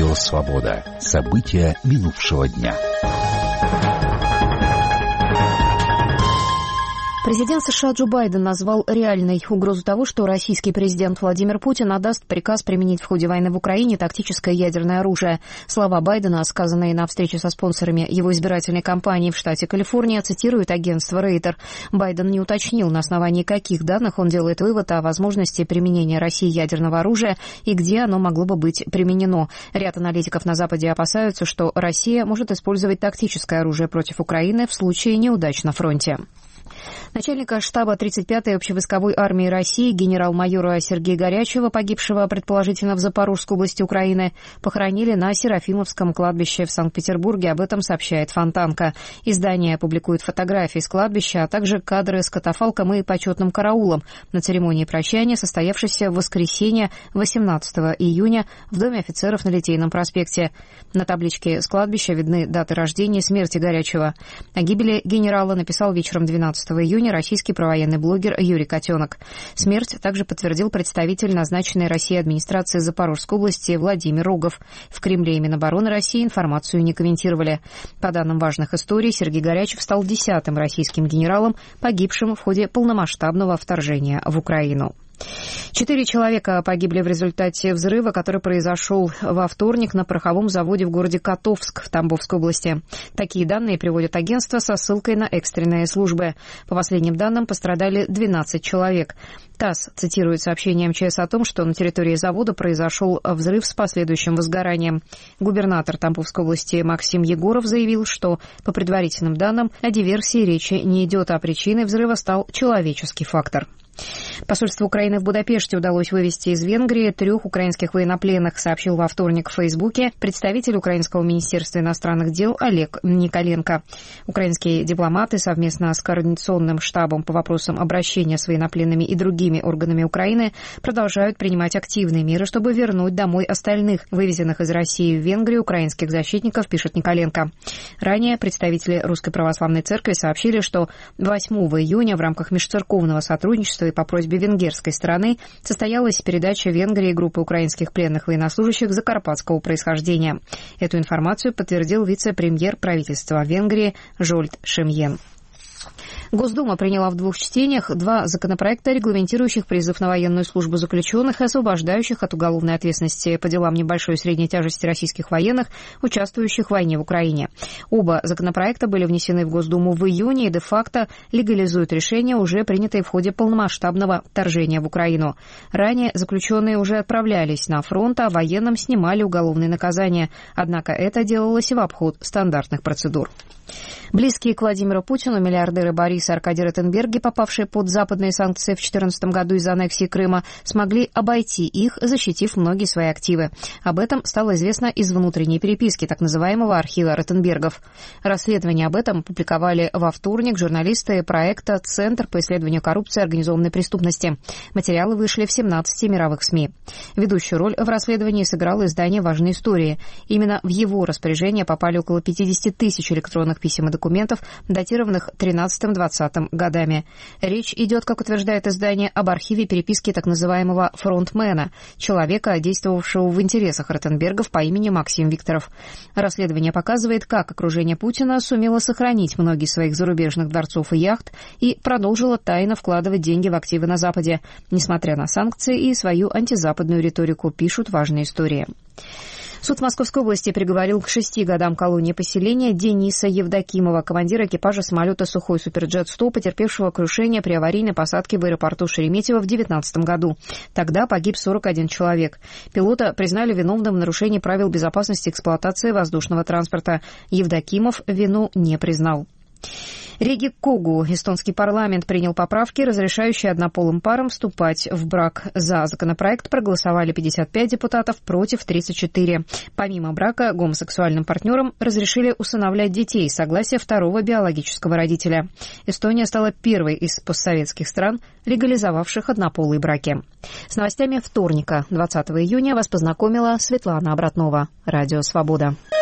Радио «Свобода». События минувшего дня. Президент США Джо Байден назвал реальной угрозу того, что российский президент Владимир Путин отдаст приказ применить в ходе войны в Украине тактическое ядерное оружие. Слова Байдена, сказанные на встрече со спонсорами его избирательной кампании в штате Калифорния, цитирует агентство Рейтер. Байден не уточнил, на основании каких данных он делает вывод о возможности применения России ядерного оружия и где оно могло бы быть применено. Ряд аналитиков на Западе опасаются, что Россия может использовать тактическое оружие против Украины в случае неудач на фронте. Начальника штаба 35-й общевойсковой армии России генерал-майора Сергея Горячева, погибшего предположительно в Запорожской области Украины, похоронили на Серафимовском кладбище в Санкт-Петербурге. Об этом сообщает Фонтанка. Издание публикует фотографии с кладбища, а также кадры с катафалком и почетным караулом на церемонии прощания, состоявшейся в воскресенье 18 июня в Доме офицеров на Литейном проспекте. На табличке с кладбища видны даты рождения и смерти Горячева. О гибели генерала написал вечером 12 июня российский провоенный блогер Юрий Котенок. Смерть также подтвердил представитель назначенной Россией администрации Запорожской области Владимир Рогов. В Кремле и Минобороны России информацию не комментировали. По данным важных историй, Сергей Горячев стал 10-м российским генералом, погибшим в ходе полномасштабного вторжения в Украину. 4 человека погибли в результате взрыва, который произошел во вторник на пороховом заводе в городе Котовск в Тамбовской области. Такие данные приводит агентство со ссылкой на экстренные службы. По последним данным, пострадали 12 человек. ТАСС цитирует сообщение МЧС о том, что на территории завода произошел взрыв с последующим возгоранием. Губернатор Тамбовской области Максим Егоров заявил, что, по предварительным данным, о диверсии речи не идет, а причиной взрыва стал человеческий фактор. Посольству Украины в Будапеште удалось вывести из Венгрии 3 украинских военнопленных, сообщил во вторник в Фейсбуке представитель Украинского министерства иностранных дел Олег Николенко. Украинские дипломаты совместно с Координационным штабом по вопросам обращения с военнопленными и другими органами Украины продолжают принимать активные меры, чтобы вернуть домой остальных, вывезенных из России в Венгрию украинских защитников, пишет Николенко. Ранее представители Русской Православной Церкви сообщили, что 8 июня в рамках межцерковного сотрудничества и по просьбе венгерской стороны состоялась передача Венгрии группы украинских пленных военнослужащих закарпатского происхождения. Эту информацию подтвердил вице-премьер правительства Венгрии Жольт Шемьен. Госдума приняла в 2 чтениях 2 законопроекта, регламентирующих призыв на военную службу заключенных и освобождающих от уголовной ответственности по делам небольшой и средней тяжести российских военных, участвующих в войне в Украине. Оба законопроекта были внесены в Госдуму в июне и де-факто легализуют решения, уже принятые в ходе полномасштабного вторжения в Украину. Ранее заключенные уже отправлялись на фронт, а военным снимали уголовные наказания. Однако это делалось в обход стандартных процедур. Близкие к Владимиру Путину миллиардеры Борис и Аркадий Ротенберги, попавшие под западные санкции в 2014 году из-за аннексии Крыма, смогли обойти их, защитив многие свои активы. Об этом стало известно из внутренней переписки так называемого архива Ротенбергов. Расследование об этом публиковали во вторник журналисты проекта «Центр по исследованию коррупции и организованной преступности». Материалы вышли в 17 мировых СМИ. Ведущую роль в расследовании сыграло издание «Важные истории». Именно в его распоряжение попали около 50 тысяч электронных писем и документов, датированных 13-20 годами. Речь идет, как утверждает издание, об архиве переписки так называемого фронтмена, человека, действовавшего в интересах Ротенбергов по имени Максим Викторов. Расследование показывает, как окружение Путина сумело сохранить многие своих зарубежных дворцов и яхт и продолжило тайно вкладывать деньги в активы на Западе, несмотря на санкции и свою антизападную риторику, пишут «Важные истории». Суд Московской области приговорил к 6 годам колонии поселения Дениса Евдокимова, командира экипажа самолета «Сухой Суперджет-100», потерпевшего крушение при аварийной посадке в аэропорту Шереметьево в 2019 году. Тогда погиб 41 человек. Пилота признали виновным в нарушении правил безопасности эксплуатации воздушного транспорта. Евдокимов вину не признал. Реги Когу. Эстонский парламент принял поправки, разрешающие однополым парам вступать в брак. За законопроект проголосовали 55 депутатов, против 34. Помимо брака, гомосексуальным партнерам разрешили усыновлять детей с согласия второго биологического родителя. Эстония стала первой из постсоветских стран, легализовавших однополые браки. С новостями вторника, 20 июня, вас познакомила Светлана Обратнова. Радио «Свобода».